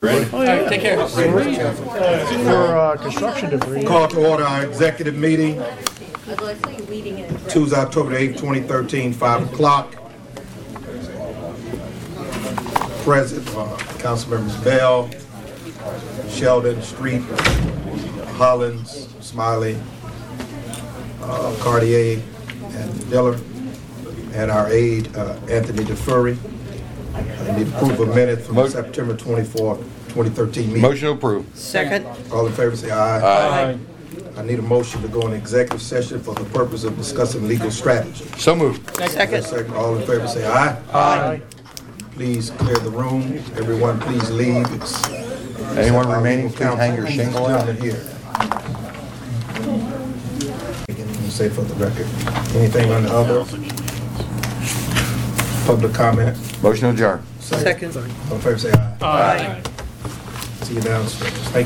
Take care. For construction debris. Call to order our executive meeting, Tuesday, October the 8th, 2013, 5 o'clock. Present, Councilmembers Bell, Sheldon, Street, Hollins, Smiley, Cartier, and Diller, and our aide, Anthony DeFurry. I need approval of minutes from September 24th, 2013 meeting. Motion to approve. Second. All in favor say aye. Aye. I need a motion to go in executive session for the purpose of discussing legal strategy. So moved. Second. Second, all in favor say aye. Aye. Please clear the room. Everyone, please leave. Anyone remaining, please hang your shingle out. Here. Say for the record. Anything on the other? Public comment. Motion to adjourn. Second. All in favor say aye. Aye. See you downstairs. Thank you.